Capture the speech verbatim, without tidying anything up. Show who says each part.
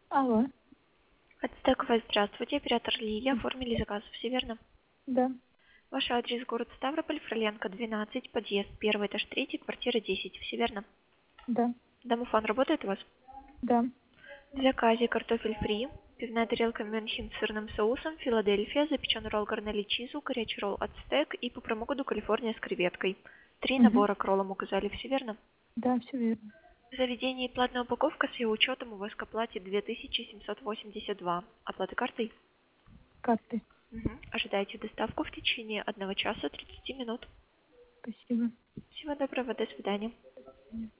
Speaker 1: Алло,
Speaker 2: Ацтековая, здравствуйте. Оператор Лилия. Оформили заказ. Все верно?
Speaker 1: да,
Speaker 2: Ваш адрес город Ставрополь, Фроленко, двенадцать, подъезд, первый этаж, третий, квартира десять. Все верно?
Speaker 1: да,
Speaker 2: Домофон работает у вас?
Speaker 1: да.
Speaker 2: В заказе картофель фри, пивная тарелка Мюнхен с сырным соусом, Филадельфия, запеченный ролл гарнели чизу, горячий ролл ацтек и по промокоду Калифорния с креветкой. Три
Speaker 1: Угу.
Speaker 2: набора к роллам указали. Все верно?
Speaker 1: Да, все верно.
Speaker 2: В заведении платная упаковка с ее учетом у вас к оплате две тысячи семьсот восемьдесят два. Оплата картой?
Speaker 1: Карты.
Speaker 2: Мгм. Ожидайте доставку в течение одного часа тридцати минут.
Speaker 1: Спасибо.
Speaker 2: Всего доброго, до свидания.
Speaker 1: Мгм.